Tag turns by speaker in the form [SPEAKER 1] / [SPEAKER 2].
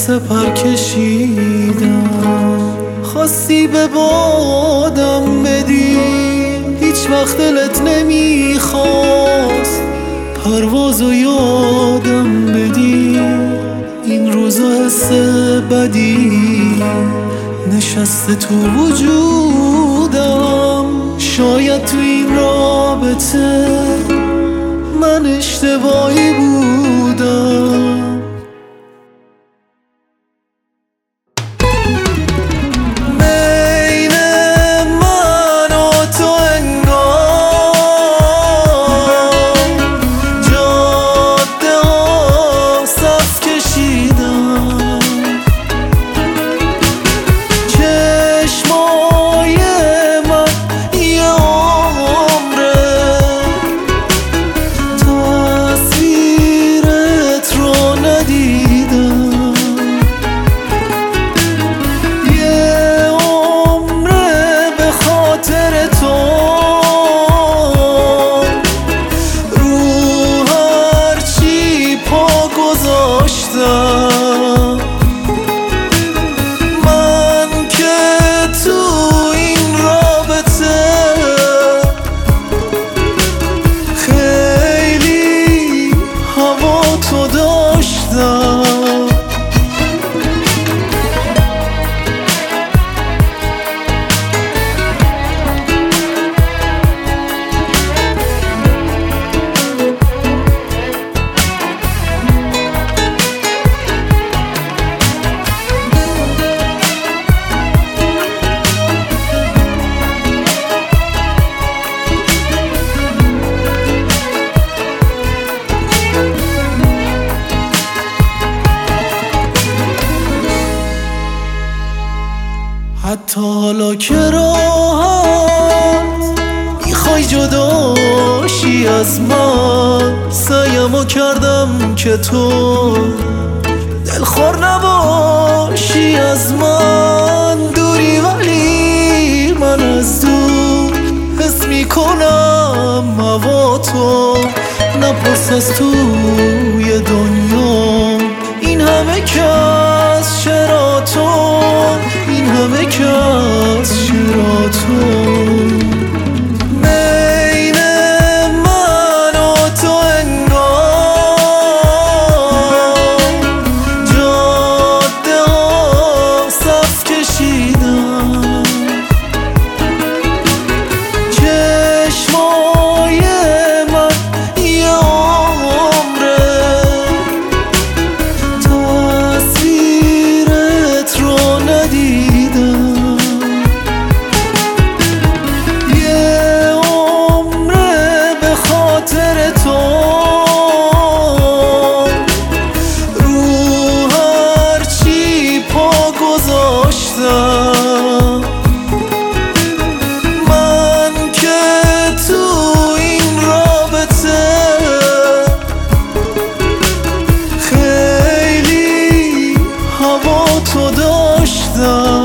[SPEAKER 1] سپر کشیدم. خواستی به بادم بدی، هیچ وقت دلت نمیخواست پروازو یادم بدی. این روزا حس بدی نشسته تو وجودم. شاید تو این رابطه من اشتباهی بودم. من که تو این رابطه خیلی هوا تو داشتم. حتی حالا که راحت میخوای جداشی از من، سعیمو کردم که تو دلخور نباشی از من. دوری ولی من از دور حس میکنم هوا تو. نپرس از توی دنیا این همه کس چرا تو، این همه کس چرا تو. بین من و تو انگار جاده ها صف کشیدم. چشمای من یه عمره تصویرت رو ندیدم. من که تو این رابطه خیلی هوا تو داشتم.